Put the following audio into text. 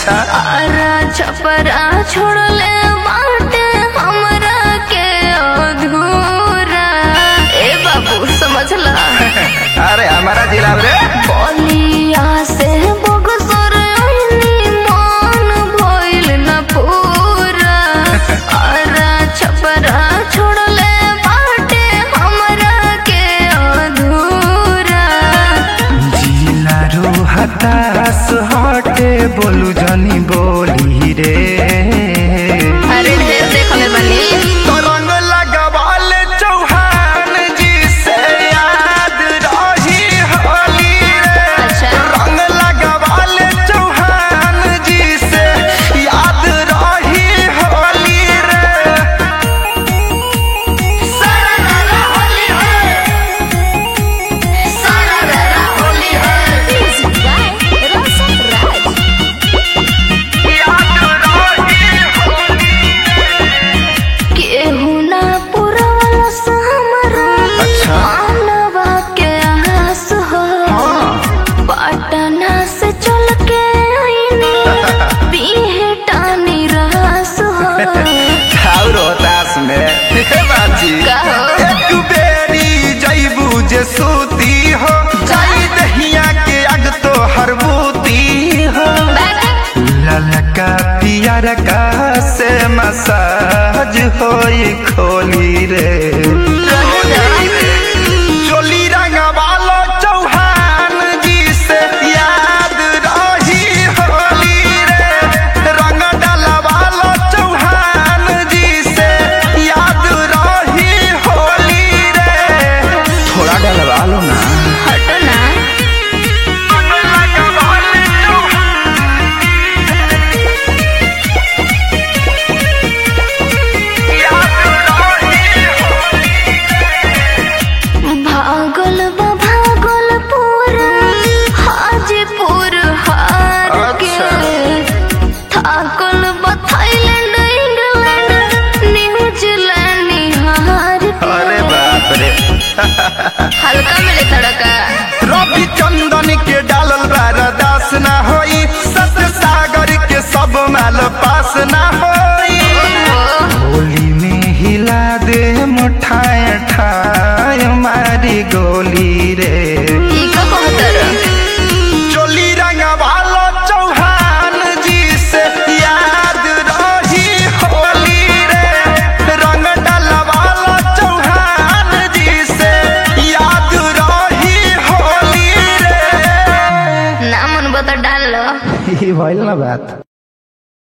अच्छा आरा छपरा छोड़ले बाटे हमरा के अधूरा। ए बाबू समझला। अरे हमारा जिला रे बलिया से बगसर आइनी मन भइल न पूरा। आरा छपरा छोड़ले बाटे हमरा के अधूरा। जिला रो हताश हटे बोलू जनी बोली रे। अरे ढेर देखले बनी। तो रंग लगवाल चौहान जी से याद रही होली रे। अच्छा। रंग लगवाल चौहान जी से याद रही होली रे। सारा रारा होली है, सारा रारा होली है। केहू ना पुरवला से हमरा अच्छा। मानवा के आस हो। पटना से चल के आईनी बिहटानी रास हो। खाऊ रोहतास में बाजी का हो? एक बेरी जैबू जे सूती हो जाई दहिया के अग तो हरबूती हो। ललका पियरका से मसाज होई खोली रे। चोली रंग वालो चौहान जी से याद रही होली रे। रंग डाला वालो चौहान जी से याद रही होली रे। थोड़ा डलवा लो ना। हटो ना। भागल बा भागलपुर हाजीपुर हार के। थाकल बा थाईलैंड इंग्लैंड न्यूजीलैंड निहार के। अरे बाप रे हल्का मिले तड़का। रवि चंदन के डालल बारदास ना होई। सत सागर के सब माल पास ना होई। होली में हिला दे मुठाए ठाए मारी गोली रे। ई का कहतर। चोली रंग वालो चौहान जी से याद रही होली रे। रंग डाला वालो चौहान जी से याद रही होली रे। ना मन बता डाल लो। ई भइल ना बात।